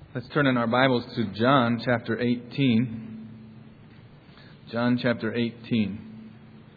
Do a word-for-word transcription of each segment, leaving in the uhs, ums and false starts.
Let's turn in our Bibles to John chapter eighteen. John chapter eighteen.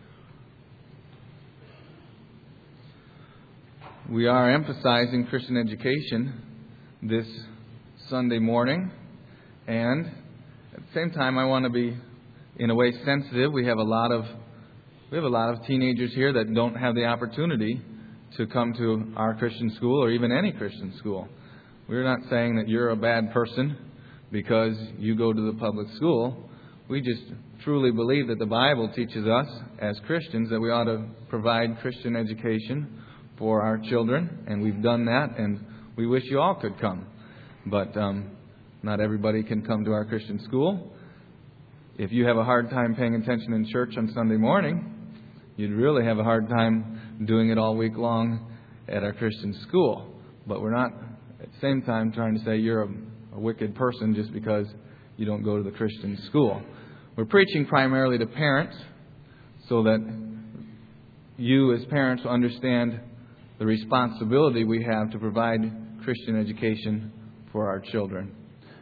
We are emphasizing Christian education this Sunday morning, and at the same time I want to be in a way sensitive. We have a lot of we have a lot of teenagers here that don't have the opportunity to come to our Christian school or even any Christian school. We're not saying that you're a bad person because you go to the public school. We just truly believe that the Bible teaches us as Christians that we ought to provide Christian education for our children, and we've done that, and we wish you all could come. But um, not everybody can come to our Christian school. If you have a hard time paying attention in church on Sunday morning, you'd really have a hard time doing it all week long at our Christian school. But we're not at the same time trying to say you're a, a wicked person just because you don't go to the Christian school. We're preaching primarily to parents so that you as parents will understand the responsibility we have to provide Christian education for our children.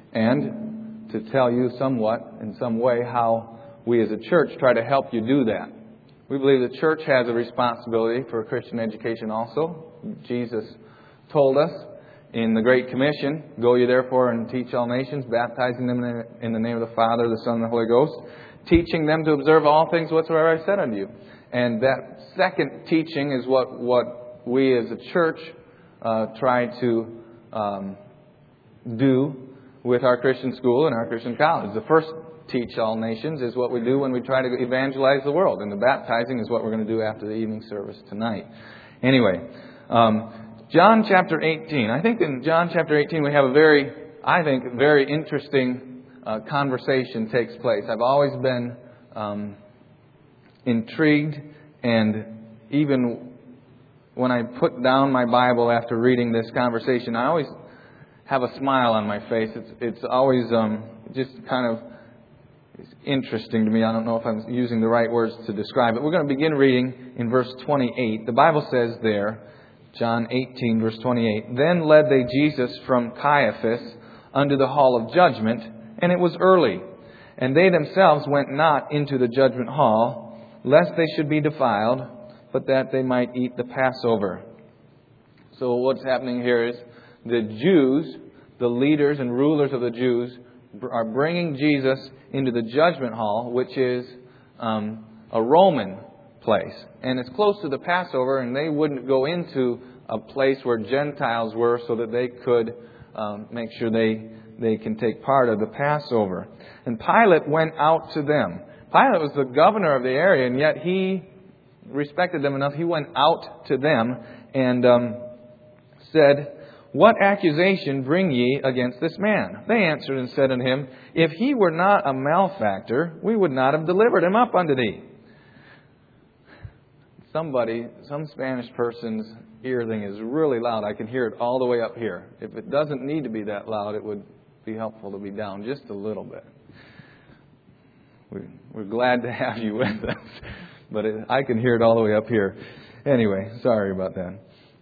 And to tell you somewhat, in some way, how we as a church try to help you do that. We believe the church has a responsibility for Christian education also. Jesus told us in the Great Commission, "Go ye therefore and teach all nations, baptizing them in the name of the Father, the Son, and the Holy Ghost, teaching them to observe all things whatsoever I said unto you." And that second teaching is what, what we as a church uh, try to um, do with our Christian school and our Christian college. The first teach all nations is what we do when we try to evangelize the world. And the baptizing is what we're going to do after the evening service tonight. Anyway, um, John chapter eighteen. I think in John chapter eighteen we have a very, I think, very interesting uh, conversation takes place. I've always been um, intrigued, and even when I put down my Bible after reading this conversation, I always have a smile on my face. It's it's always um, just kind of it's interesting to me. I don't know if I'm using the right words to describe it. We're going to begin reading in verse twenty-eight. The Bible says there, John eighteen, verse twenty-eight, "Then led they Jesus from Caiaphas unto the hall of judgment, and it was early. And they themselves went not into the judgment hall, lest they should be defiled, but that they might eat the Passover." So what's happening here is the Jews, the leaders and rulers of the Jews, are bringing Jesus into the judgment hall, which is um, a Roman place. And it's close to the Passover, and they wouldn't go into a place where Gentiles were so that they could um, make sure they, they can take part of the Passover. And Pilate went out to them. Pilate was the governor of the area, and yet he respected them enough. He went out to them and um, said, "What accusation bring ye against this man?" They answered and said unto him, "If he were not a malefactor, we would not have delivered him up unto thee." Somebody, some Spanish person's ear thing is really loud. I can hear it all the way up here. If it doesn't need to be that loud, it would be helpful to be down just a little bit. We're glad to have you with us, but it, I can hear it all the way up here. Anyway, sorry about that.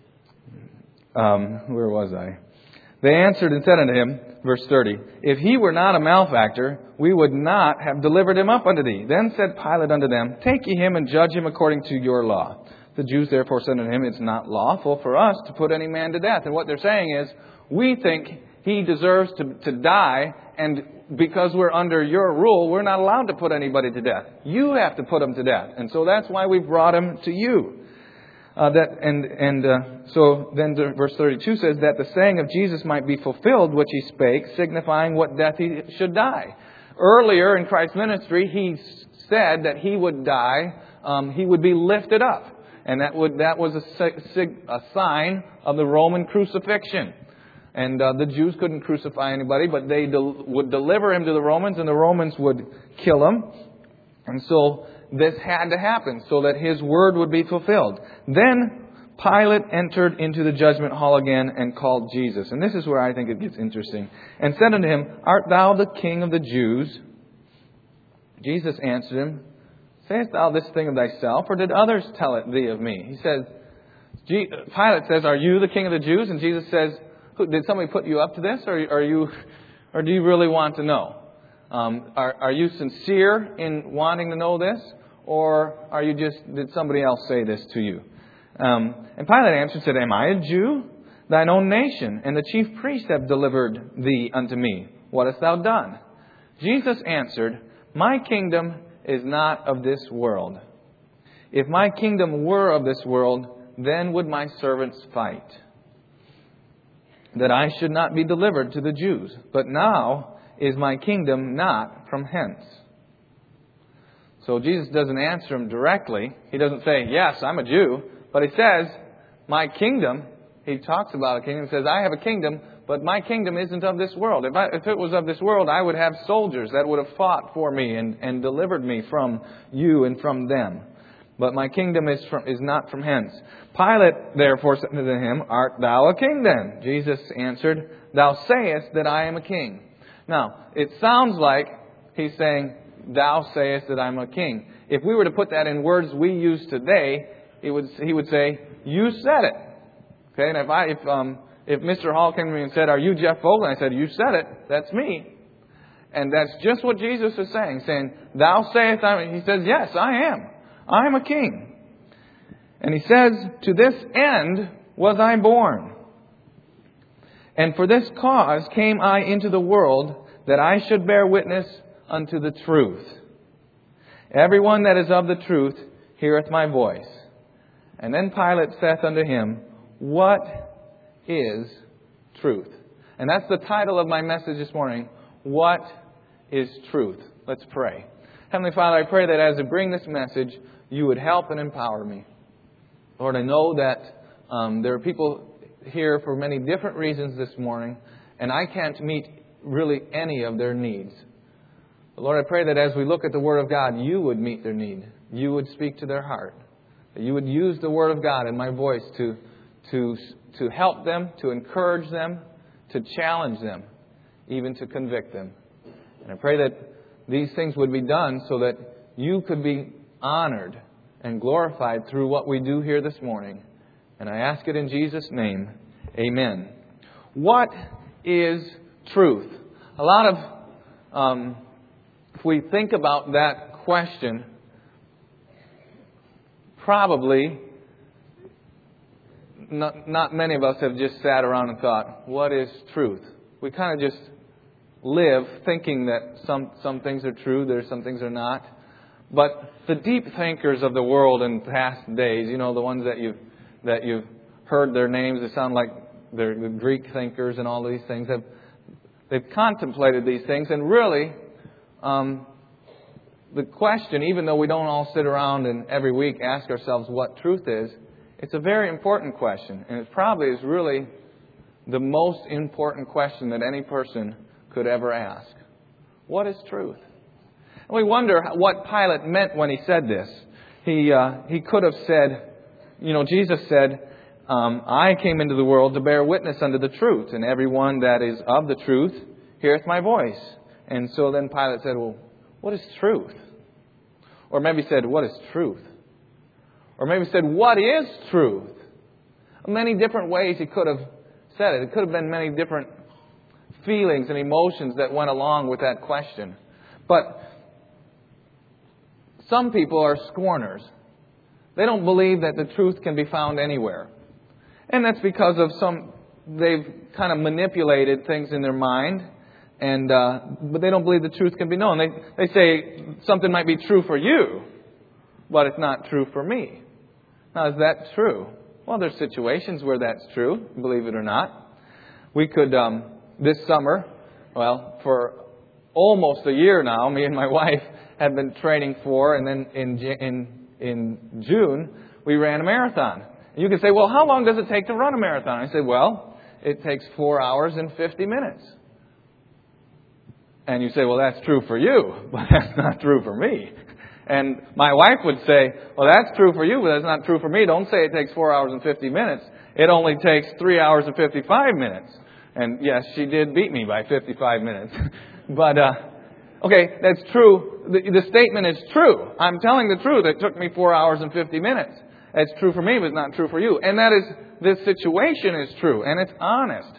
Um, where was I? They answered and said unto him, verse thirty, "If he were not a malefactor, we would not have delivered him up unto thee." Then said Pilate unto them, "Take ye him and judge him according to your law." The Jews therefore said unto him, "It's not lawful for us to put any man to death." And what they're saying is, we think he deserves to, to die, and because we're under your rule, we're not allowed to put anybody to death. You have to put him to death. And so that's why we brought him to you. Uh, that and and uh, so then the, verse thirty-two says that the saying of Jesus might be fulfilled, which he spake, signifying what death he should die. Earlier in Christ's ministry, he said that he would die, um, he would be lifted up, and that would that was a, sig, a sign of the Roman crucifixion. And uh, the Jews couldn't crucify anybody, but they del- would deliver him to the Romans, and the Romans would kill him. And so this had to happen so that his word would be fulfilled. Then Pilate entered into the judgment hall again and called Jesus. And this is where I think it gets interesting. And said unto him, "Art thou the king of the Jews?" Jesus answered him, "Sayest thou this thing of thyself, or did others tell it thee of me?" He says, Pilate says, "Are you the king of the Jews?" And Jesus says, Did somebody put you up to this, or are you, or do you really want to know? Um, are, are you sincere in wanting to know this, or are you just, did somebody else say this to you? Um, and Pilate answered, said, Am I a Jew? Thine own nation and the chief priests have delivered thee unto me. What hast thou done? Jesus answered, My kingdom is not of this world. If my kingdom were of this world, then would my servants fight, that I should not be delivered to the Jews. But now is my kingdom not from hence. So Jesus doesn't answer him directly. He doesn't say, yes, I'm a Jew. But he says, my kingdom, he talks about a kingdom. He says, I have a kingdom, but my kingdom isn't of this world. If, I, if it was of this world, I would have soldiers that would have fought for me and, and delivered me from you and from them. But my kingdom is from, is not from hence. Pilate therefore said to him, Art thou a king then? Jesus answered, Thou sayest that I am a king. Now, it sounds like he's saying, Thou sayest that I'm a king. If we were to put that in words we use today, it would, he would say, You said it. Okay, and if I if um if Mister Hall came to me and said, Are you Jeff Vogel? And I said, You said it. That's me. And that's just what Jesus is saying, saying, Thou sayest I'm. He says, Yes, I am. I am a king. And he says, To this end was I born. And for this cause came I into the world, that I should bear witness unto the truth. Everyone that is of the truth heareth my voice. And then Pilate saith unto him, What is truth? And that's the title of my message this morning. What is truth? Let's pray. Heavenly Father, I pray that as I bring this message, you would help and empower me. Lord, I know that um, there are people here for many different reasons this morning, and I can't meet really any of their needs. But Lord, I pray that as we look at the Word of God, you would meet their need. You would speak to their heart. That you would use the Word of God and my voice to, to, to help them, to encourage them, to challenge them, even to convict them. And I pray that these things would be done so that you could be honored and glorified through what we do here this morning. And I ask it in Jesus' name. Amen. What is truth? A lot of, um, if we think about that question, probably not, not many of us have just sat around and thought, what is truth? We kind of just live thinking that some, some things are true, there's some things are not. But the deep thinkers of the world in past days, you know, the ones that you've, that you've heard their names, they sound like they're the Greek thinkers and all these things, have, they've contemplated these things. And really, um, the question, even though we don't all sit around and every week ask ourselves what truth is, it's a very important question. And it probably is really the most important question that any person could ever ask. What is truth? And we wonder what Pilate meant when he said this. He uh, he could have said, you know, Jesus said, um, I came into the world to bear witness unto the truth, and everyone that is of the truth heareth my voice. And so then Pilate said, well, what is truth? Or maybe said, what is truth? Or maybe said, what is truth? Many different ways he could have said it. It could have been many different feelings and emotions that went along with that question. But some people are scorners. They don't believe that the truth can be found anywhere. And that's because of some, they've kind of manipulated things in their mind. And uh, but they don't believe the truth can be known. They they say something might be true for you, but it's not true for me. Now, is that true? Well, there's situations where that's true, believe it or not. We could, um, this summer, well, for almost a year now, me and my wife have been training for, and then in in in June, we ran a marathon. And you can say, well, how long does it take to run a marathon? I say, well, it takes four hours and fifty minutes. And you say, well, that's true for you, but that's not true for me. And my wife would say, well, that's true for you, but that's not true for me. Don't say it takes four hours and fifty minutes. It only takes three hours and fifty-five minutes. And yes, she did beat me by fifty-five minutes. But, uh, okay, that's true. The, the statement is true. I'm telling the truth. It took me four hours and fifty minutes. It's true for me, but it's not true for you. And that is, this situation is true, and it's honest.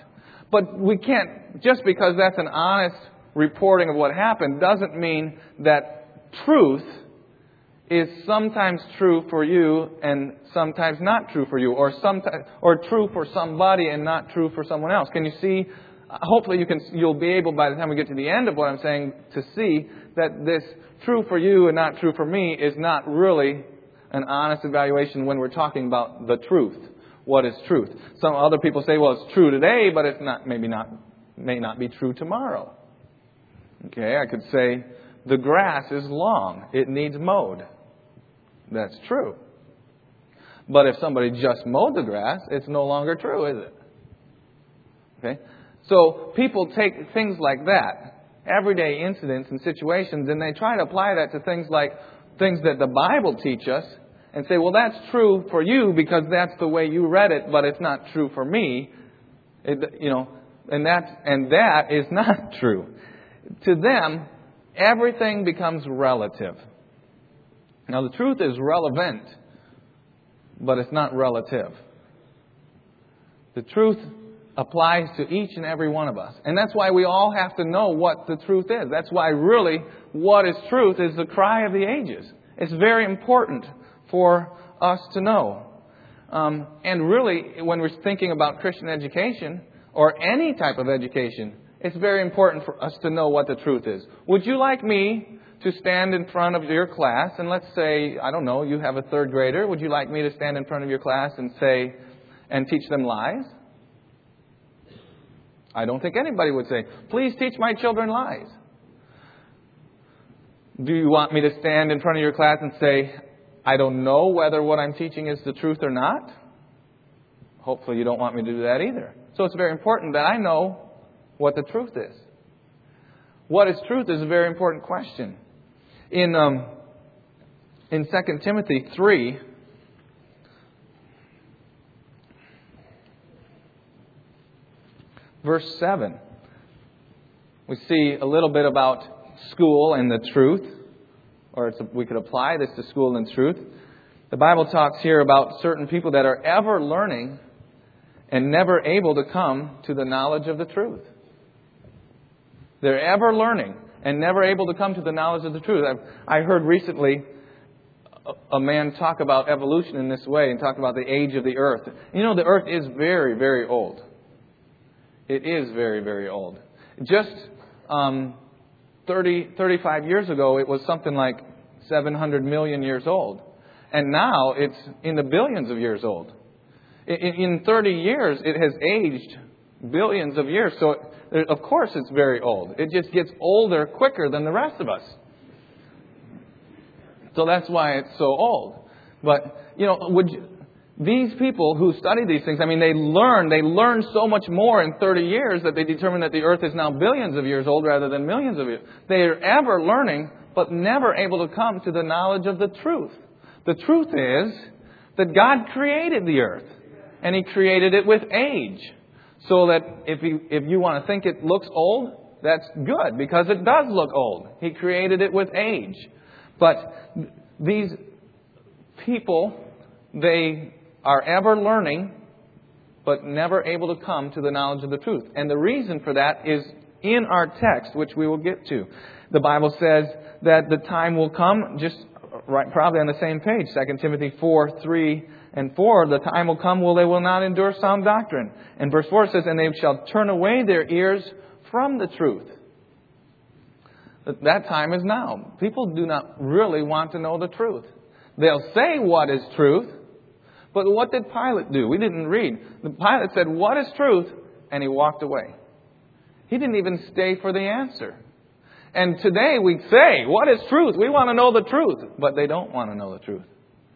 But we can't, just because that's an honest reporting of what happened, doesn't mean that truth is sometimes true for you and sometimes not true for you, or sometimes, or true for somebody and not true for someone else. Can you see? Hopefully you can, you'll be able, by the time we get to the end of what I'm saying, to see that this true for you and not true for me is not really an honest evaluation when we're talking about the truth. What is truth? Some other people say, well, it's true today, but it's not, maybe not, may not be true tomorrow. Okay, I could say the grass is long. It needs mowed. That's true. But if somebody just mowed the grass, it's no longer true, is it? Okay? So people take things like that, everyday incidents and situations, and they try to apply that to things like things that the Bible teach us and say, well, that's true for you because that's the way you read it, but it's not true for me. It, you know, and that's, and that is not true. To them, everything becomes relative. Now, the truth is relevant, but it's not relative. The truth applies to each and every one of us. And that's why we all have to know what the truth is. That's why really what is truth is the cry of the ages. It's very important for us to know. Um, and really, when we're thinking about Christian education or any type of education, it's very important for us to know what the truth is. Would you like me to stand in front of your class and let's say, I don't know, you have a third grader. Would you like me to stand in front of your class and say, and teach them lies? I don't think anybody would say, please teach my children lies. Do you want me to stand in front of your class and say, I don't know whether what I'm teaching is the truth or not? Hopefully you don't want me to do that either. So it's very important that I know what the truth is. What is truth is a very important question. In um, in Second Timothy three, verse seven, we see a little bit about school and the truth, or it's a, we could apply this to school and truth. The Bible talks here about certain people that are ever learning and never able to come to the knowledge of the truth. They're ever learning and never able to come to the knowledge of the truth. I've, I heard recently a, a man talk about evolution in this way and talk about the age of the earth. You know, the earth is very, very old. It is very, very old. Just um, thirty, thirty-five years ago, it was something like seven hundred million years old. And now it's in the billions of years old. In, in thirty years, it has aged billions of years. So, it, of course, it's very old. It just gets older quicker than the rest of us. So that's why it's so old. But, you know, would you, these people who study these things, I mean, they learn, they learn so much more in thirty years that they determine that the earth is now billions of years old rather than millions of years. They are ever learning, but never able to come to the knowledge of the truth. The truth is that God created the earth, and He created it with age. So that if you, if you want to think it looks old, that's good, because it does look old. He created it with age. But these people, they are ever learning, but never able to come to the knowledge of the truth. And the reason for that is in our text, which we will get to. The Bible says that the time will come, just right, probably on the same page, Second Timothy four, three and four, the time will come when they will not endure sound doctrine. And verse four says, and they shall turn away their ears from the truth. That time is now. People do not really want to know the truth. They'll say what is truth, but what did Pilate do? We didn't read. The Pilate said, what is truth? And he walked away. He didn't even stay for the answer. And today we say, what is truth? We want to know the truth. But they don't want to know the truth.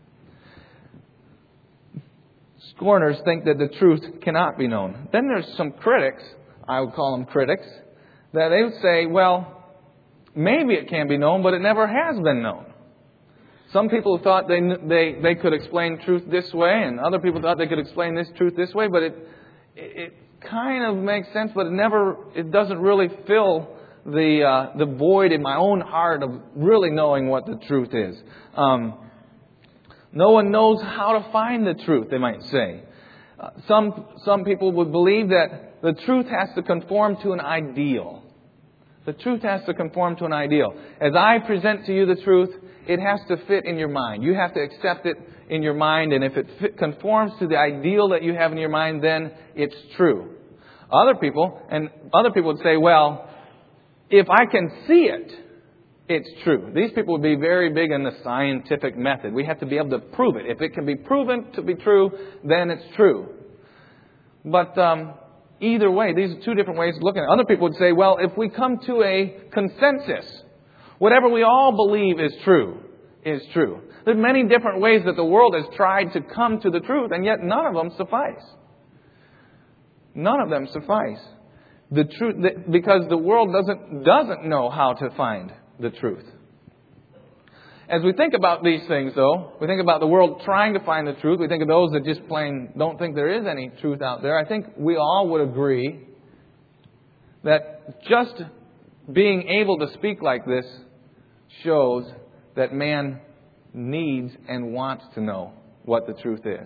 Scorners think that the truth cannot be known. Then there's some critics, I would call them critics, that they would say, well, maybe it can be known, but it never has been known. Some people thought they they they could explain truth this way, and other people thought they could explain this truth this way. But it it kind of makes sense, but it never it doesn't really fill the uh, the void in my own heart of really knowing what the truth is. Um, no one knows how to find the truth, they might say. Uh, some, some people would believe that the truth has to conform to an ideal. The truth has to conform to an ideal. As I present to you the truth, it has to fit in your mind. You have to accept it in your mind, and if it fit, conforms to the ideal that you have in your mind, then it's true. Other people, and other people would say, well, if I can see it, it's true. These people would be very big in the scientific method. We have to be able to prove it. If it can be proven to be true, then it's true. But um, either way, these are two different ways of looking at it. Other people would say, well, if we come to a consensus, whatever we all believe is true, is true. There's many different ways that the world has tried to come to the truth, and yet none of them suffice. None of them suffice. The truth, because the world doesn't doesn't know how to find the truth. As we think about these things, though, we think about the world trying to find the truth. We think of those that just plain don't think there is any truth out there. I think we all would agree that just being able to speak like this shows that man needs and wants to know what the truth is.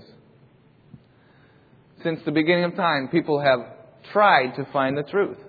Since the beginning of time, people have tried to find the truth.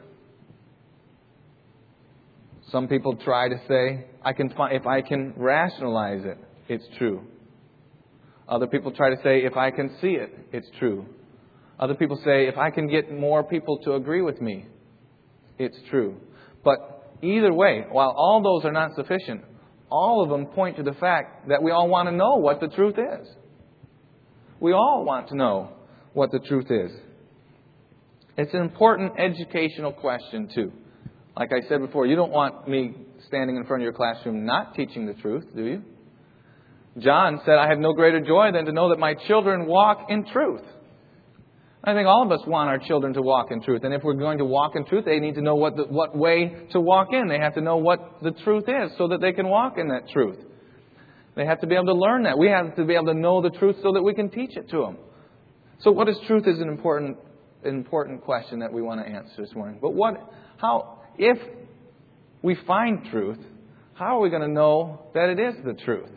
Some people try to say, I can find, if I can rationalize it, it's true. Other people try to say, if I can see it, it's true. Other people say, if I can get more people to agree with me, it's true. But either way, while all those are not sufficient, all of them point to the fact that we all want to know what the truth is. We all want to know what the truth is. It's an important educational question, too. Like I said before, you don't want me standing in front of your classroom not teaching the truth, do you? John said, I have no greater joy than to know that my children walk in truth. I think all of us want our children to walk in truth. And if we're going to walk in truth, they need to know what the, what way to walk in. They have to know what the truth is so that they can walk in that truth. They have to be able to learn that. We have to be able to know the truth so that we can teach it to them. So what is truth is an important, important question that we want to answer this morning. But what, how, if we find truth, how are we going to know that it is the truth?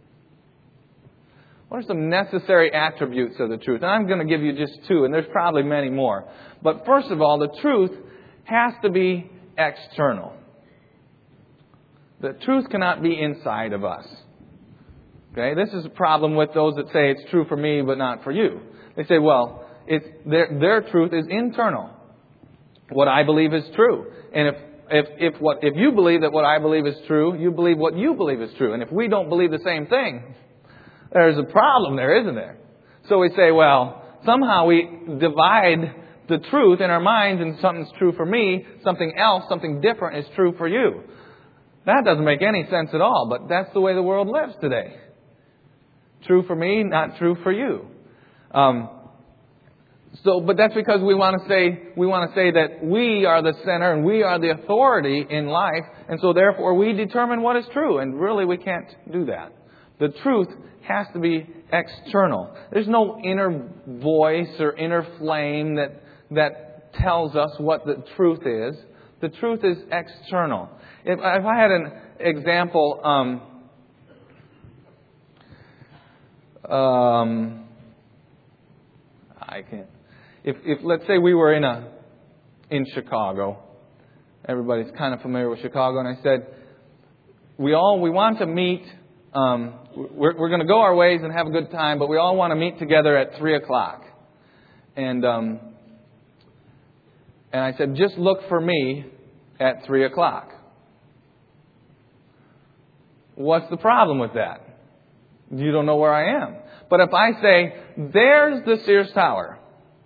What are some necessary attributes of the truth? And I'm going to give you just two, and there's probably many more. But first of all, the truth has to be external. The truth cannot be inside of us. Okay, this is a problem with those that say it's true for me but not for you. They say, well, it's, their, their truth is internal. What I believe is true. And if if if what if you believe that what I believe is true, you believe what you believe is true. And if we don't believe the same thing, there's a problem there, isn't there? So we say, well, somehow we divide the truth in our minds, and something's true for me, something else, something different is true for you. That doesn't make any sense at all, but that's the way the world lives today. True for me, not true for you. Um, so, but that's because we want to say we want to say that we are the center and we are the authority in life, and so therefore we determine what is true. And really, we can't do that. The truth has to be external. There's no inner voice or inner flame that that tells us what the truth is. The truth is external. If, if I had an example, um, um, I can't. If, if let's say we were in a in Chicago, everybody's kind of familiar with Chicago, and I said we all we want to meet. Um, we're we're going to go our ways and have a good time, but we all want to meet together at three o'clock. And um, and I said, just look for me at three o'clock. What's the problem with that? You don't know where I am. But if I say, there's the Sears Tower.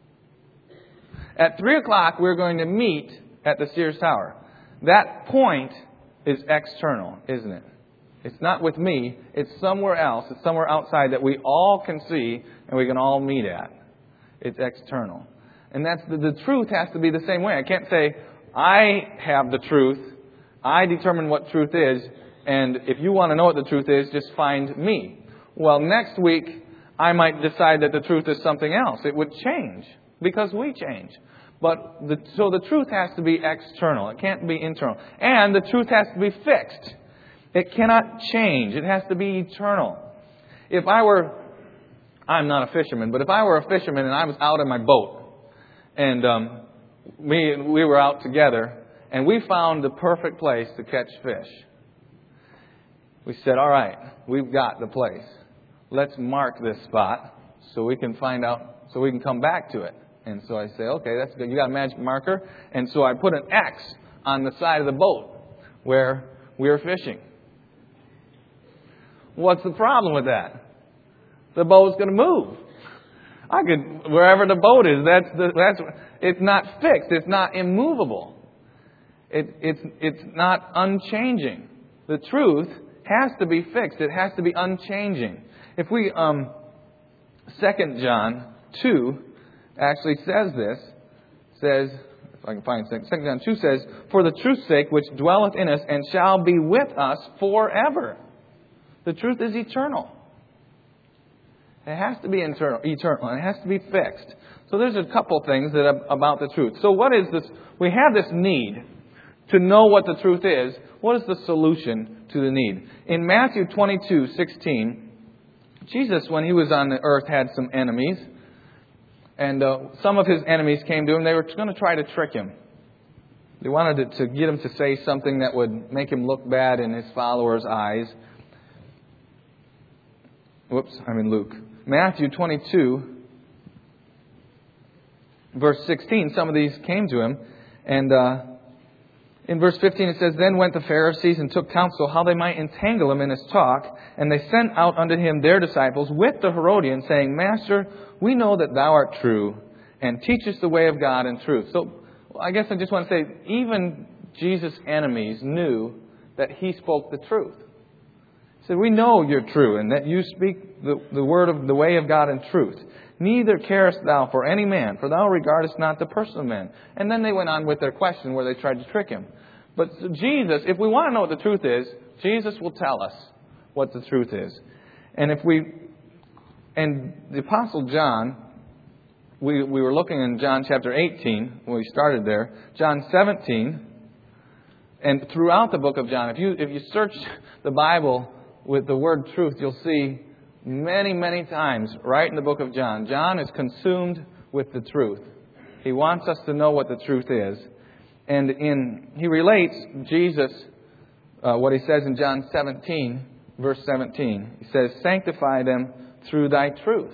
At three o'clock, we're going to meet at the Sears Tower. That point is external, isn't it? It's not with me. It's somewhere else. It's somewhere outside that we all can see and we can all meet at. It's external. And that's the, the truth has to be the same way. I can't say, I have the truth. I determine what truth is. And if you want to know what the truth is, just find me. Well, next week, I might decide that the truth is something else. It would change because we change. But the, so the truth has to be external. It can't be internal. And the truth has to be fixed. It cannot change. It has to be eternal. If I were I'm not a fisherman, but if I were a fisherman and I was out in my boat, and um, we we were out together, and we found the perfect place to catch fish. We said, all right, we've got the place. Let's mark this spot so we can find out, so we can come back to it. And so I say, okay, that's good. You got a magic marker? And so I put an X on the side of the boat where we were fishing. What's the problem with that? The boat's going to move. I could, wherever the boat is, that's the, that's, it's not fixed. It's not immovable. It, it's, it's not unchanging. The truth has to be fixed. It has to be unchanging. If we, um, Second John two actually says this, says, if I can find it, Second John two says, for the truth's sake which dwelleth in us and shall be with us forever. The truth is eternal. It has to be internal, eternal, and it has to be fixed. So there's a couple things that are about the truth. So what is this? We have this need to know what the truth is. What is the solution to the need? In Matthew twenty-two sixteen, Jesus, when He was on the earth, had some enemies. And uh, some of His enemies came to Him. They were going to try to trick Him. They wanted to, to get Him to say something that would make Him look bad in His followers' eyes. Whoops, I'm in Luke. Matthew twenty-two, verse sixteen, some of these came to Him. And uh, in verse fifteen it says, then went the Pharisees and took counsel how they might entangle Him in His talk. And they sent out unto Him their disciples with the Herodians, saying, Master, we know that Thou art true, and teachest the way of God in truth. So I guess I just want to say, even Jesus' enemies knew that He spoke the truth. He said, we know you're true, and that you speak the, the word of the way of God in truth. Neither carest thou for any man, for thou regardest not the person of man. And then they went on with their question where they tried to trick Him. But Jesus, if we want to know what the truth is, Jesus will tell us what the truth is. And if we, and the Apostle John, we, we were looking in John chapter eighteen, when we started there, John seventeen, and throughout the book of John, if you, if you search the Bible with the word truth, you'll see many, many times right in the book of John, John is consumed with the truth. He wants us to know what the truth is. And in he relates Jesus, uh, what he says in John seventeen, verse seventeen. He says, sanctify them through Thy truth.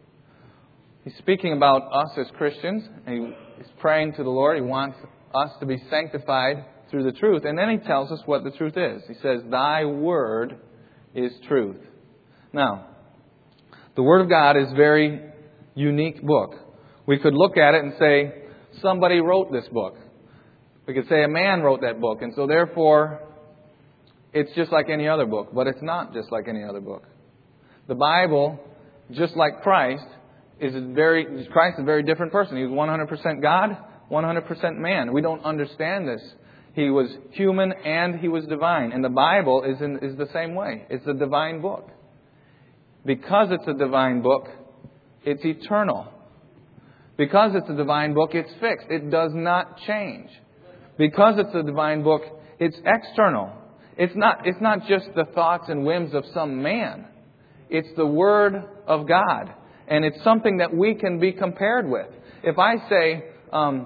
He's speaking about us as Christians. And he's praying to the Lord. He wants us to be sanctified through the truth. And then he tells us what the truth is. He says, Thy word is truth. Now, the Word of God is a very unique book. We could look at it and say, somebody wrote this book. We could say a man wrote that book. And so therefore, it's just like any other book. But it's not just like any other book. The Bible, just like Christ, is a very, Christ is a very different person. He was one hundred percent God, one hundred percent man. We don't understand this. He was human and He was divine. And the Bible is in, is the same way. It's a divine book. Because it's a divine book, it's eternal. Because it's a divine book, it's fixed. It does not change. Because it's a divine book, it's external. It's not, it's not just the thoughts and whims of some man. It's the Word of God. And it's something that we can be compared with. If I say, um,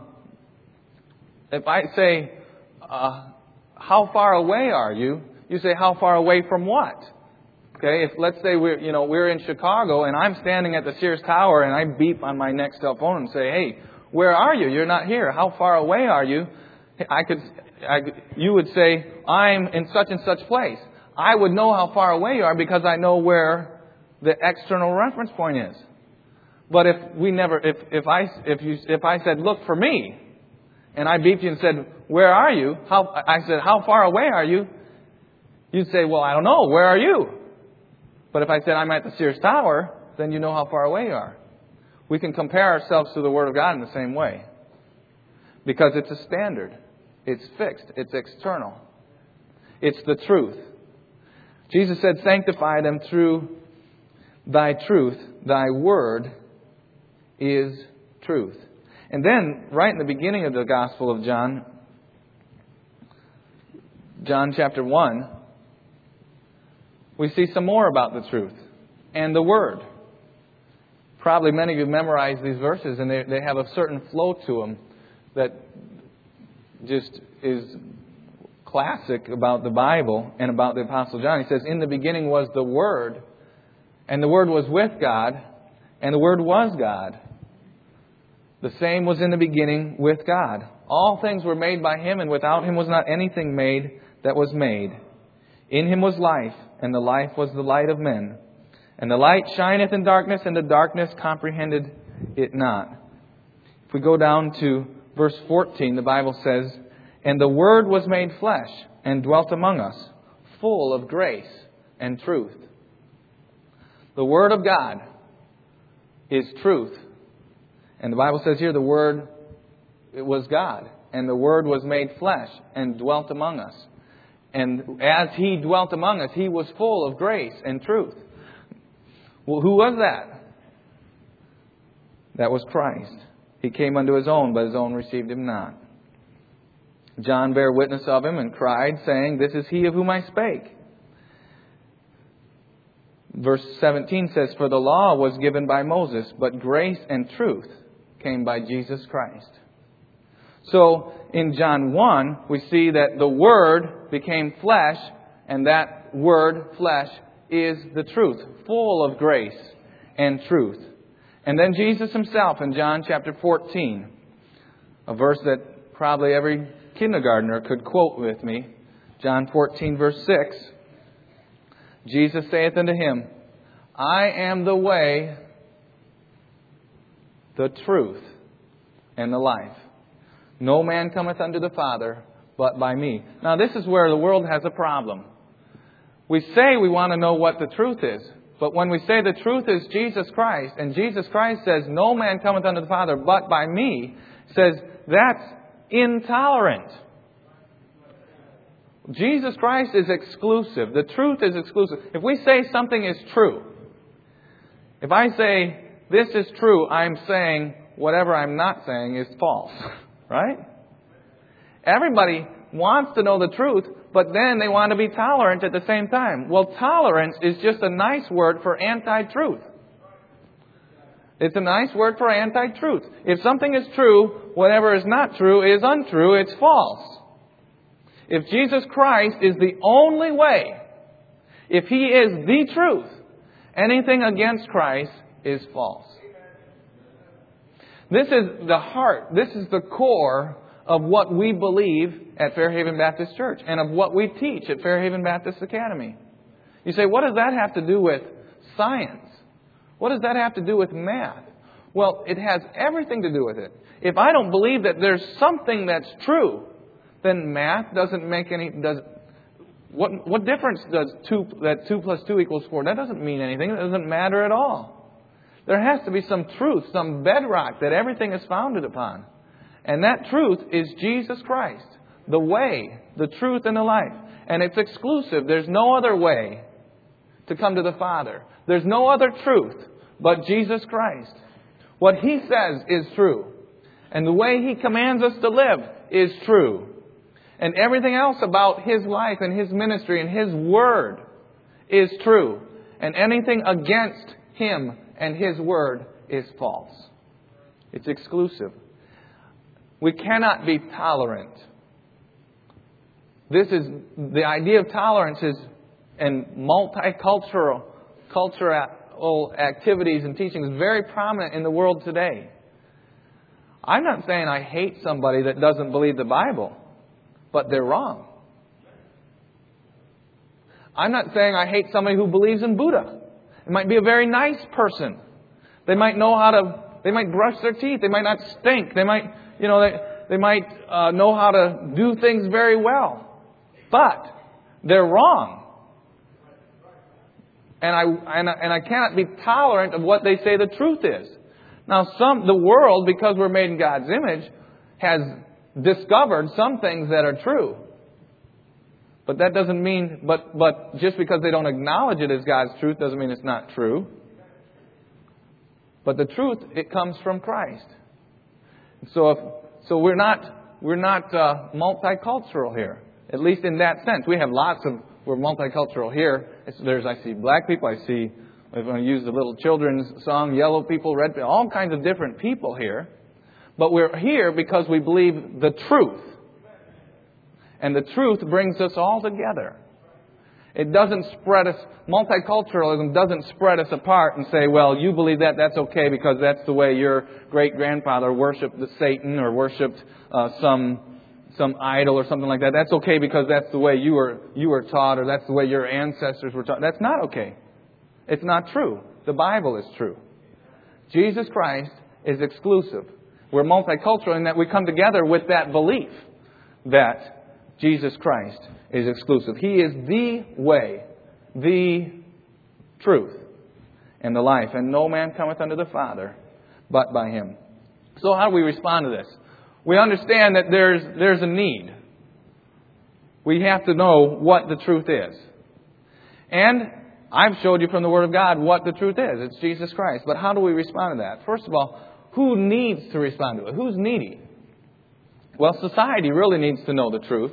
if I say, uh, how far away are you? You say, how far away from what? Okay, if let's say we're you know we're in Chicago and I'm standing at the Sears Tower and I beep on my next cell phone and say, hey, where are you? You're not here. How far away are you? I could, I, you would say, I'm in such and such place. I would know how far away you are because I know where the external reference point is. But if we never, if if I if you if I said, look for me, and I beeped you and said, where are you? How I said, how far away are you? You'd say, well, I don't know. Where are you? But if I said I'm at the Sears Tower, then you know how far away you are. We can compare ourselves to the Word of God in the same way. Because it's a standard. It's fixed. It's external. It's the truth. Jesus said, sanctify them through Thy truth. Thy word is truth. And then, right in the beginning of the Gospel of John, John chapter one, we see some more about the truth and the Word. probably many of you memorized these verses, and they, they have a certain flow to them that just is classic about the Bible and about the Apostle John. He says, in the beginning was the Word, and the Word was with God, and the Word was God. The same was in the beginning with God. All things were made by Him, and without Him was not anything made that was made. In Him was life, and the life was the light of men. And the light shineth in darkness, and the darkness comprehended it not. If we go down to verse fourteen, the Bible says, and the Word was made flesh, and dwelt among us, full of grace and truth. The Word of God is truth. And the Bible says here the Word, it was God. And the Word was made flesh and dwelt among us. And as He dwelt among us, He was full of grace and truth. Well, who was that? That was Christ. He came unto His own, but His own received Him not. John bare witness of Him and cried, saying, this is He of whom I spake. Verse seventeen says, for the law was given by Moses, but grace and truth came by Jesus Christ. So in John one, we see that the Word became flesh, and that Word, flesh, is the truth, full of grace and truth. And then Jesus Himself in John chapter fourteen, a verse that probably every kindergartner could quote with me. John fourteen verse six. Jesus saith unto him, I am the way, the truth, and the life. No man cometh unto the Father but by me. Now this is where the world has a problem. We say we want to know what the truth is. But when we say the truth is Jesus Christ, and Jesus Christ says, no man cometh unto the Father but by me, says that's intolerant. Jesus Christ is exclusive. The truth is exclusive. If we say something is true, if I say this is true, I'm saying whatever I'm not saying is false. Right? Everybody wants to know the truth, but then they want to be tolerant at the same time. Well, tolerance is just a nice word for anti-truth. It's a nice word for anti-truth. If something is true, whatever is not true is untrue, it's false. If Jesus Christ is the only way, if He is the truth, anything against Christ is false. This is the heart, this is the core of what we believe at Fairhaven Baptist Church and of what we teach at Fairhaven Baptist Academy. You say, what does that have to do with science? What does that have to do with math? Well, it has everything to do with it. If I don't believe that there's something that's true, then math doesn't make any... Does, what, what difference does two, that two plus two equals four? That doesn't mean anything. It doesn't matter at all. There has to be some truth, some bedrock that everything is founded upon. And that truth is Jesus Christ, the way, the truth, and the life. And it's exclusive. There's no other way to come to the Father. There's no other truth but Jesus Christ. What He says is true. And the way He commands us to live is true. And everything else about His life and His ministry and His Word is true. And anything against Him and His Word is false. It's exclusive. We cannot be tolerant. This is the idea of tolerance is and multicultural cultural activities and teachings is very prominent in the world today. I'm not saying I hate somebody that doesn't believe the Bible, but they're wrong. I'm not saying I hate somebody who believes in Buddha. It might be a very nice person. They might know how to, they might brush their teeth. They might not stink. They might, you know, they, they might uh, know how to do things very well. But they're wrong. And I, and I, and I cannot be tolerant of what they say the truth is. Now, some, the world, because we're made in God's image, has discovered some things that are true. But that doesn't mean, but, but just because they don't acknowledge it as God's truth doesn't mean it's not true. But the truth, it comes from Christ. So if, so we're not, we're not uh, multicultural here. At least in that sense. We have lots of, we're multicultural here. It's, there's, I see black people, I see We're going to use the little children's song, yellow people, red people, all kinds of different people here. But we're here because we believe the truth. And the truth brings us all together. It doesn't spread us, multiculturalism doesn't spread us apart and say, well, you believe that, that's okay because that's the way your great-grandfather worshipped the Satan or worshipped uh, some some idol or something like that. That's okay because that's the way you were you were taught or that's the way your ancestors were taught. That's not okay. It's not true. The Bible is true. Jesus Christ is exclusive. We're multicultural in that we come together with that belief that Jesus Christ is exclusive. He is the way, the truth, and the life. And no man cometh unto the Father but by Him. So how do we respond to this? We understand that there's there's a need. We have to know what the truth is. And I've showed you from the Word of God what the truth is. It's Jesus Christ. But how do we respond to that? First of all, who needs to respond to it? Who's needy? Well, society really needs to know the truth.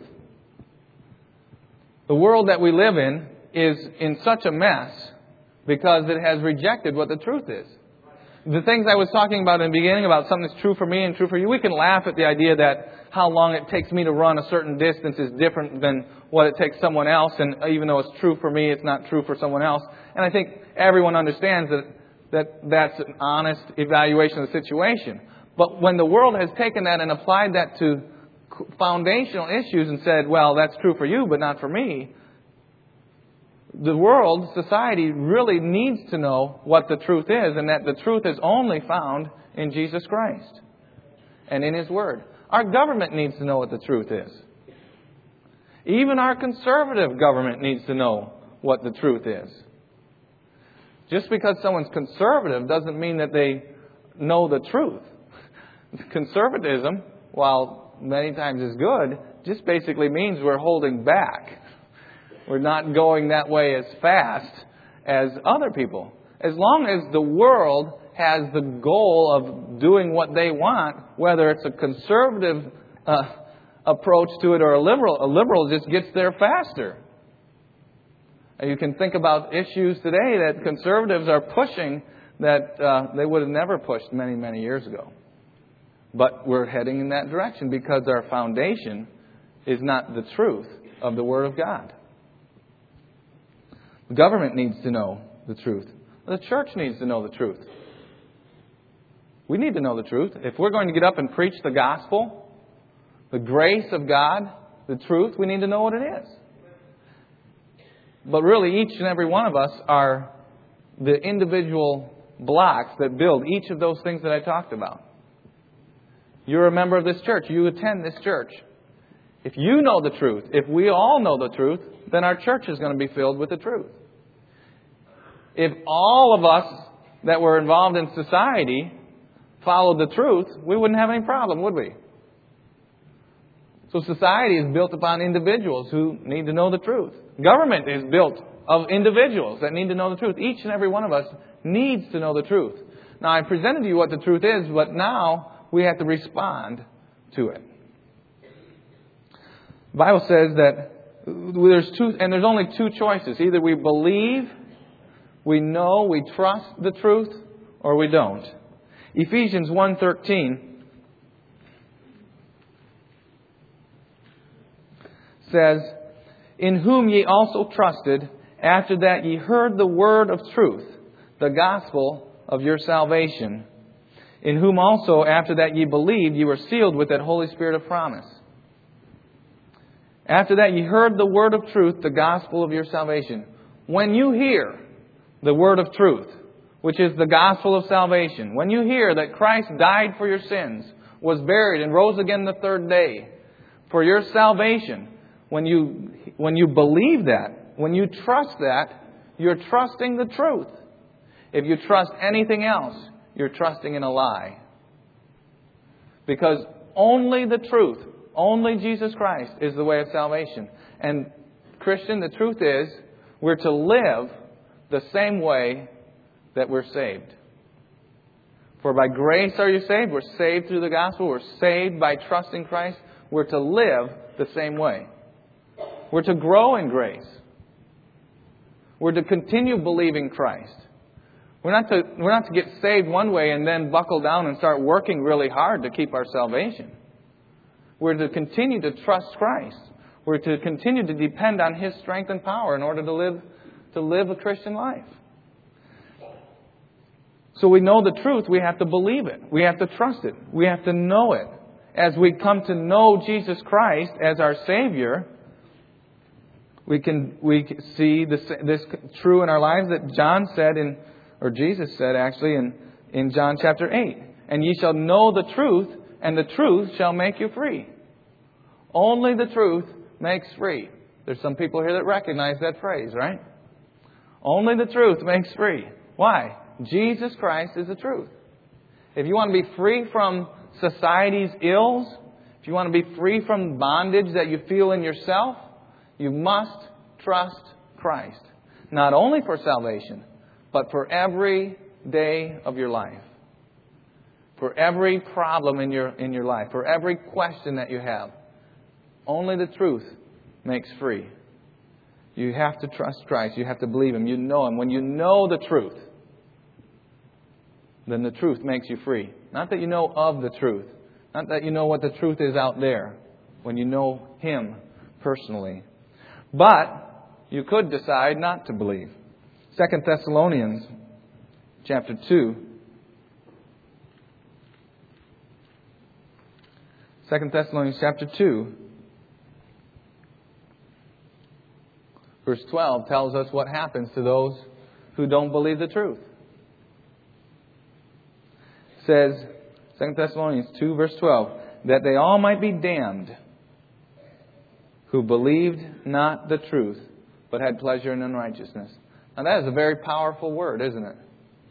The world that we live in is in such a mess because it has rejected what the truth is. The things I was talking about in the beginning about something that's true for me and true for you, we can laugh at the idea that how long it takes me to run a certain distance is different than what it takes someone else. And even though it's true for me, it's not true for someone else. And I think everyone understands that, that that's an honest evaluation of the situation. But when the world has taken that and applied that to foundational issues and said, well, that's true for you, but not for me. The world, society, really needs to know what the truth is, and that the truth is only found in Jesus Christ and in His Word. Our government needs to know what the truth is. Even our conservative government needs to know what the truth is. Just because someone's conservative doesn't mean that they know the truth. Conservatism, while many times is good, just basically means we're holding back. We're not going that way as fast as other people. As long as the world has the goal of doing what they want, whether it's a conservative uh, approach to it or a liberal, a liberal just gets there faster. And you can think about issues today that conservatives are pushing that uh, they would have never pushed many, many years ago. But we're heading in that direction because our foundation is not the truth of the Word of God. The government needs to know the truth. The church needs to know the truth. We need to know the truth. If we're going to get up and preach the gospel, the grace of God, the truth, we need to know what it is. But really, each and every one of us are the individual blocks that build each of those things that I talked about. You're a member of this church. You attend this church. If you know the truth, if we all know the truth, then our church is going to be filled with the truth. If all of us that were involved in society followed the truth, we wouldn't have any problem, would we? So society is built upon individuals who need to know the truth. Government is built of individuals that need to know the truth. Each and every one of us needs to know the truth. Now, I presented to you what the truth is, but now we have to respond to it. The Bible says that there's two, and there's only two choices. Either we believe, we know, we trust the truth, or we don't. Ephesians one thirteen says, in whom ye also trusted, after that ye heard the word of truth, the gospel of your salvation, in whom also, after that ye believed, ye were sealed with that Holy Spirit of promise. After that ye heard the word of truth, the gospel of your salvation. When you hear the word of truth, which is the gospel of salvation, when you hear that Christ died for your sins, was buried and rose again the third day for your salvation, when you, when you believe that, when you trust that, you're trusting the truth. If you trust anything else, you're trusting in a lie. Because only the truth, only Jesus Christ is the way of salvation. And Christian, the truth is, we're to live the same way that we're saved. For by grace are you saved. We're saved through the gospel. We're saved by trusting Christ. We're to live the same way. We're to grow in grace. We're to continue believing Christ. We're not to, we're not to get saved one way and then buckle down and start working really hard to keep our salvation. We're to continue to trust Christ. We're to continue to depend on His strength and power in order to live, to live a Christian life. So we know the truth. We have to believe it. We have to trust it. We have to know it. As we come to know Jesus Christ as our Savior, we can we see this, this true in our lives that John said in, or Jesus said actually in, in John chapter eight. And ye shall know the truth, and the truth shall make you free. Only the truth makes free. There's some people here that recognize that phrase, right? Only the truth makes free. Why? Jesus Christ is the truth. If you want to be free from society's ills, if you want to be free from bondage that you feel in yourself, you must trust Christ. Not only for salvation, but for every day of your life. For every problem in your, in your life. For every question that you have. Only the truth makes free. You have to trust Christ. You have to believe Him. You know Him. When you know the truth, then the truth makes you free. Not that you know of the truth. Not that you know what the truth is out there. When you know Him personally. But you could decide not to believe. Second Thessalonians chapter two. Second Thessalonians chapter two. Verse twelve tells us what happens to those who don't believe the truth. It says, Second Thessalonians two, verse twelve, that they all might be damned who believed not the truth, but had pleasure in unrighteousness. Now that is a very powerful word, isn't it?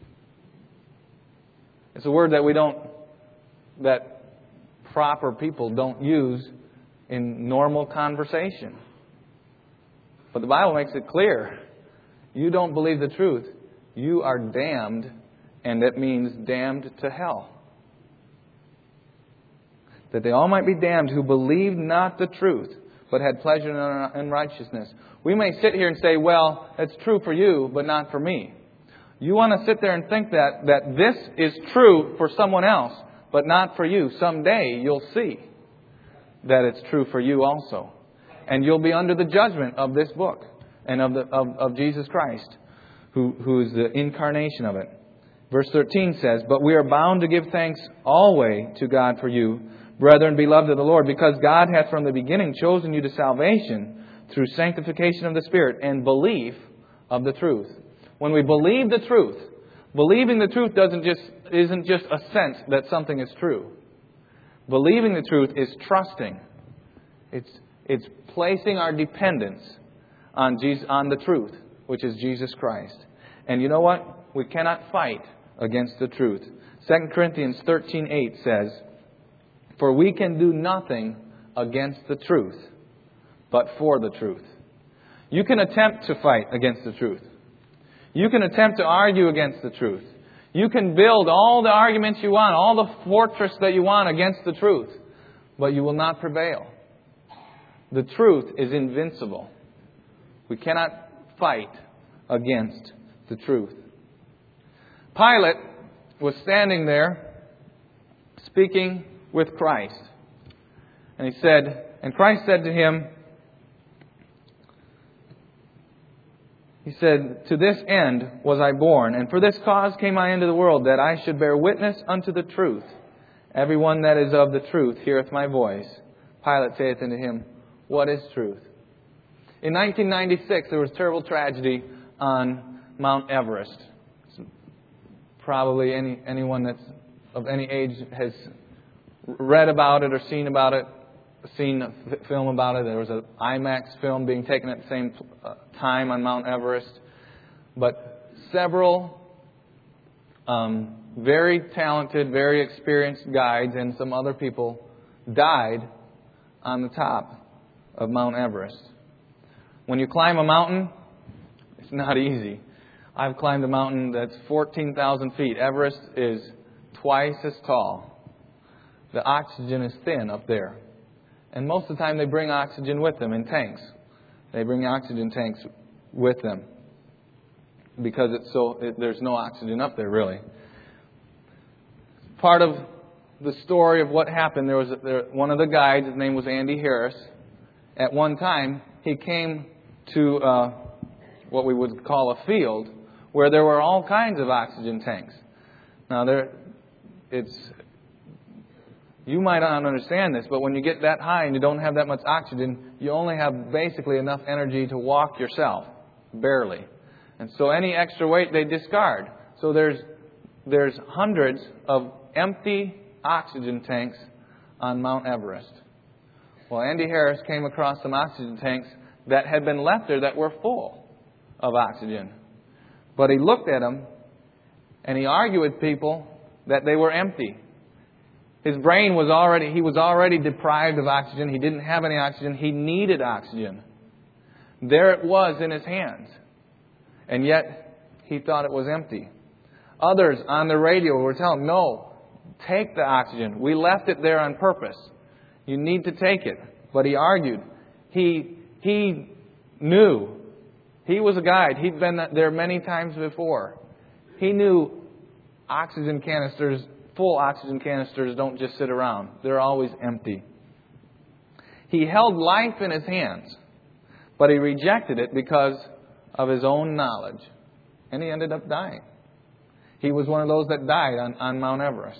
It's a word that we don't, that proper people don't use in normal conversation. But the Bible makes it clear. You don't believe the truth. You are damned, and that means damned to hell. That they all might be damned who believed not the truth, but had pleasure in unrighteousness. We may sit here and say, well, it's true for you, but not for me. You want to sit there and think that, that this is true for someone else, but not for you. Someday you'll see that it's true for you also. And you'll be under the judgment of this book and of the of, of Jesus Christ, who, who is the incarnation of it. Verse thirteen says, but we are bound to give thanks always to God for you, brethren, beloved of the Lord, because God hath from the beginning chosen you to salvation through sanctification of the Spirit and belief of the truth. When we believe the truth, believing the truth doesn't just isn't just a sense that something is true. Believing the truth is trusting. It's it's placing our dependence on Jesus, on the truth, which is Jesus Christ. And you know what? We cannot fight against the truth. Second Corinthians thirteen eight says, for we can do nothing against the truth, but for the truth. You can attempt to fight against the truth. You can attempt to argue against the truth. You can build all the arguments you want, all the fortress that you want against the truth, but you will not prevail. The truth is invincible. We cannot fight against the truth. Pilate was standing there speaking with Christ. And he said, and Christ said to him, he said, to this end was I born, and for this cause came I into the world, that I should bear witness unto the truth. Everyone that is of the truth heareth my voice. Pilate saith unto him, what is truth? In nineteen ninety-six, there was a terrible tragedy on Mount Everest. Probably any anyone that's of any age has read about it or seen about it, seen a film about it. There was an IMAX film being taken at the same time on Mount Everest. But several um, very talented, very experienced guides and some other people died on the top of Mount Everest. When you climb a mountain, it's not easy. I've climbed a mountain that's fourteen thousand feet. Everest is twice as tall. The oxygen is thin up there. And most of the time they bring oxygen with them in tanks. They bring oxygen tanks with them. because it's so it, there's no oxygen up there, really. Part of the story of what happened, there was there, one of the guides, his name was Andy Harris. At one time, he came to uh, what we would call a field where there were all kinds of oxygen tanks. Now, there, it's you might not understand this, but when you get that high and you don't have that much oxygen, you only have basically enough energy to walk yourself, barely. And so any extra weight they discard. So there's there's hundreds of empty oxygen tanks on Mount Everest. Well, Andy Harris came across some oxygen tanks that had been left there that were full of oxygen. But he looked at them and he argued with people that they were empty. His brain was already, he was already deprived of oxygen. He didn't have any oxygen. He needed oxygen. There it was in his hands. And yet, he thought it was empty. Others on the radio were telling him, no, take the oxygen. We left it there on purpose. You need to take it. But he argued. He, he knew. He was a guide. He'd been there many times before. He knew oxygen canisters, full oxygen canisters don't just sit around. They're always empty. He held life in his hands, but he rejected it because of his own knowledge. And he ended up dying. He was one of those that died on, on Mount Everest.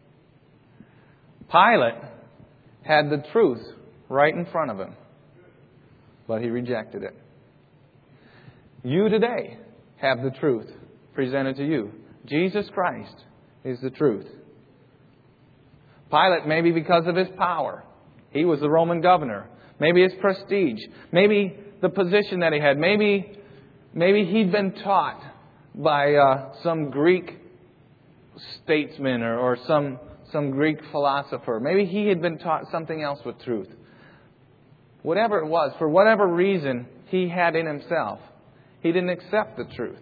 Pilate had the truth right in front of him, but he rejected it. You today have the truth presented to you. Jesus Christ is the truth. Pilate, maybe because of his power. He was the Roman governor. Maybe his prestige. Maybe the position that he had. Maybe, maybe he'd been taught by uh, some Greek statesman or, or some, some Greek philosopher. Maybe he had been taught something else with truth. Whatever it was, for whatever reason he had in himself, he didn't accept the truth.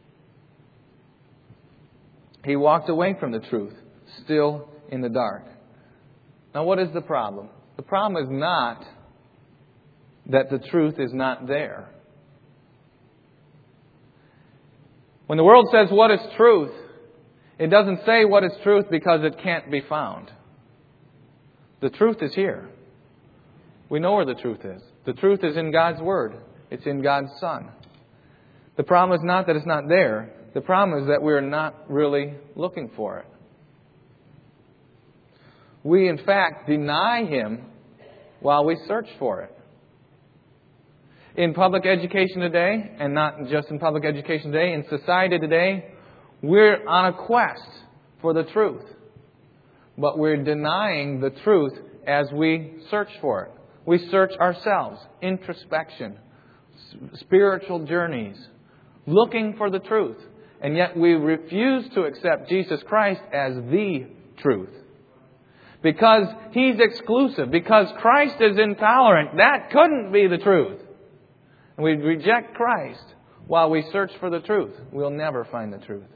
He walked away from the truth, still in the dark. Now, what is the problem? The problem is not that the truth is not there. When the world says, what is truth? It doesn't say what is truth because it can't be found. The truth is here. We know where the truth is. The truth is in God's Word. It's in God's Son. The problem is not that it's not there. The problem is that we're not really looking for it. We, in fact, deny Him while we search for it. In public education today, and not just in public education today, in society today, we're on a quest for the truth. But we're denying the truth as we search for it. We search ourselves, introspection, spiritual journeys, looking for the truth. And yet we refuse to accept Jesus Christ as the truth. Because He's exclusive. Because Christ is intolerant. That couldn't be the truth. And we reject Christ while we search for the truth. We'll never find the truth.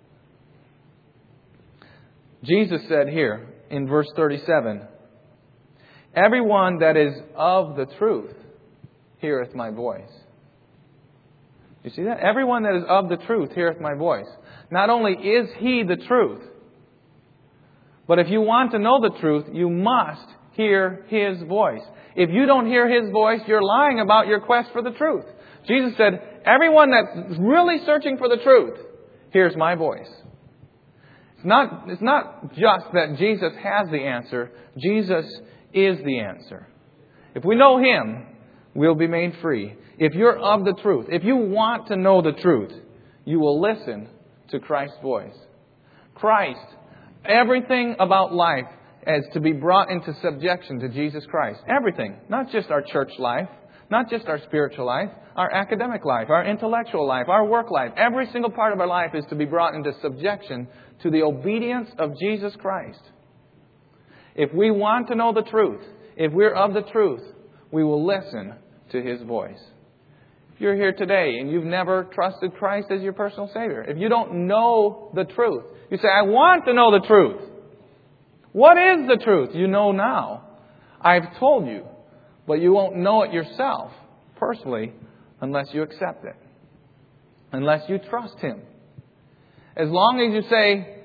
Jesus said here in verse thirty-seven, everyone that is of the truth heareth my voice. You see that? Everyone that is of the truth heareth my voice. Not only is He the truth, but if you want to know the truth, you must hear His voice. If you don't hear His voice, you're lying about your quest for the truth. Jesus said, everyone that's really searching for the truth hears my voice. It's not, it's not just that Jesus has the answer. Jesus is the answer. If we know Him, we'll be made free. If you're of the truth, if you want to know the truth, you will listen to Christ's voice. Christ, everything about life is to be brought into subjection to Jesus Christ. Everything. Not just our church life, not just our spiritual life, our academic life, our intellectual life, our work life. Every single part of our life is to be brought into subjection to the obedience of Jesus Christ. If we want to know the truth, if we're of the truth, we will listen to His voice. If you're here today and you've never trusted Christ as your personal Savior, if you don't know the truth, you say, I want to know the truth. What is the truth? You know now. I've told you, but you won't know it yourself, personally, unless you accept it. unless you trust Him. As long as you say,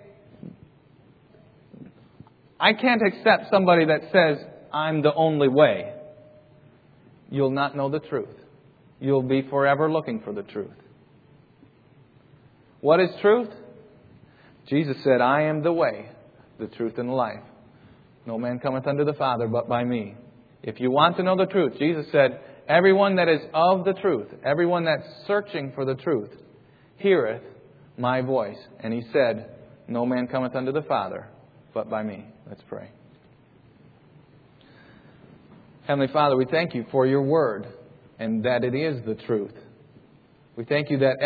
I can't accept somebody that says, I'm the only way, you'll not know the truth. You'll be forever looking for the truth. What is truth? Jesus said, I am the way, the truth, and the life. No man cometh unto the Father but by me. If you want to know the truth, Jesus said, everyone that is of the truth, everyone that's searching for the truth, heareth my voice. And He said, no man cometh unto the Father but by me. Let's pray. Heavenly Father, we thank You for Your Word and that it is the truth. We thank You that